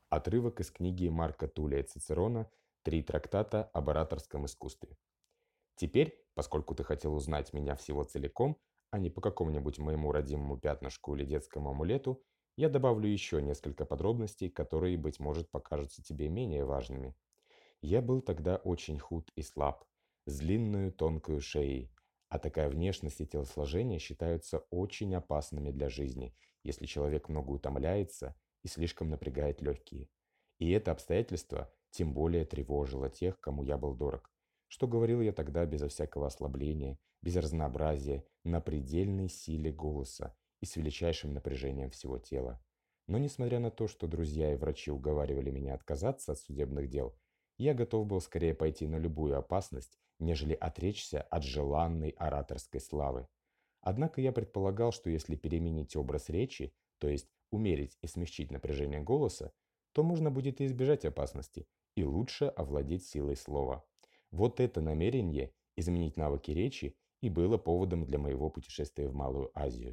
Отрывок из книги Марка Тулия Цицерона «Три трактата об ораторском искусстве». Теперь, поскольку ты хотел узнать меня всего целиком, а не по какому-нибудь моему родимому пятнышку или детскому амулету, я добавлю еще несколько подробностей, которые, быть может, покажутся тебе менее важными. Я был тогда очень худ и слаб, с длинную тонкую шеей, а такая внешность и телосложение считаются очень опасными для жизни, если человек много утомляется и слишком напрягает легкие. И это обстоятельство тем более тревожило тех, кому я был дорог. Что говорил я тогда безо всякого ослабления, без разнообразия, на предельной силе голоса и с величайшим напряжением всего тела. Но несмотря на то, что друзья и врачи уговаривали меня отказаться от судебных дел, я готов был скорее пойти на любую опасность, нежели отречься от желанной ораторской славы. Однако я предполагал, что если переменить образ речи, то есть умерить и смягчить напряжение голоса, то можно будет и избежать опасности, и лучше овладеть силой слова. Вот это намерение изменить навыки речи и было поводом для моего путешествия в Малую Азию.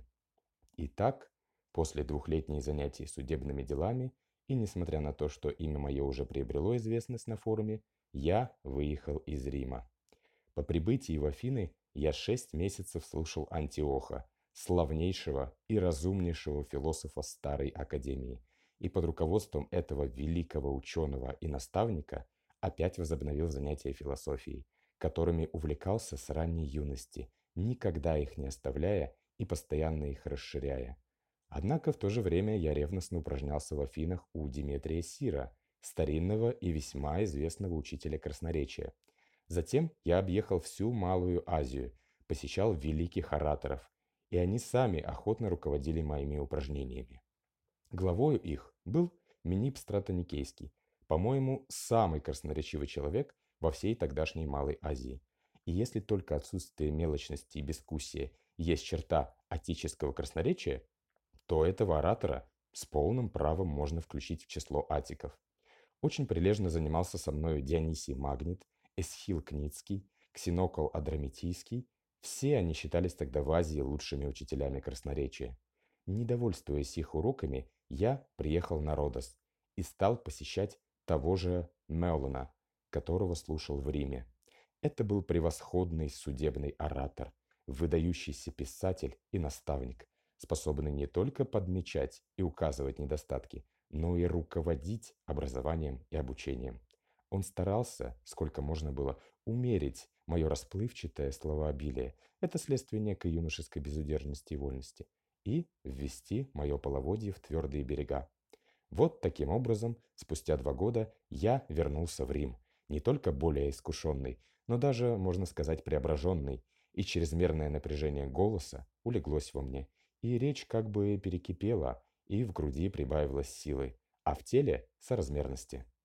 Итак, после двухлетних занятий судебными делами и несмотря на то, что имя мое уже приобрело известность на форуме, я выехал из Рима. По прибытии в Афины я 6 месяцев слушал Антиоха, славнейшего и разумнейшего философа Старой Академии, и под руководством этого великого ученого и наставника опять возобновил занятия философией, которыми увлекался с ранней юности, никогда их не оставляя и постоянно их расширяя. Однако в то же время я ревностно упражнялся в Афинах у Диметрия Сира, старинного и весьма известного учителя красноречия. Затем я объехал всю Малую Азию, посещал великих ораторов, и они сами охотно руководили моими упражнениями. Главою их был Менип Стратоникейский, по-моему, самый красноречивый человек во всей тогдашней Малой Азии. И если только отсутствие мелочности и бескусия есть черта отеческого красноречия, то этого оратора с полным правом можно включить в число атиков. Очень прилежно занимался со мною Дионисий Магнит, Эсхил Кницкий, Ксенокол Адрамитийский. Все они считались тогда в Азии лучшими учителями красноречия. Недовольствуясь их уроками, я приехал на Родос и стал посещать того же Меллона, которого слушал в Риме. Это был превосходный судебный оратор, выдающийся писатель и наставник, способный не только подмечать и указывать недостатки, но и руководить образованием и обучением. Он старался, сколько можно было, умерить мое расплывчатое словообилие, это следствие некой юношеской безудержности и вольности, и ввести мое половодье в твердые берега. Вот таким образом, спустя 2 года я вернулся в Рим, не только более искушенный, но даже, можно сказать, преображенный, и чрезмерное напряжение голоса улеглось во мне, и речь как бы перекипела, и в груди прибавилось силы, а в теле соразмерности.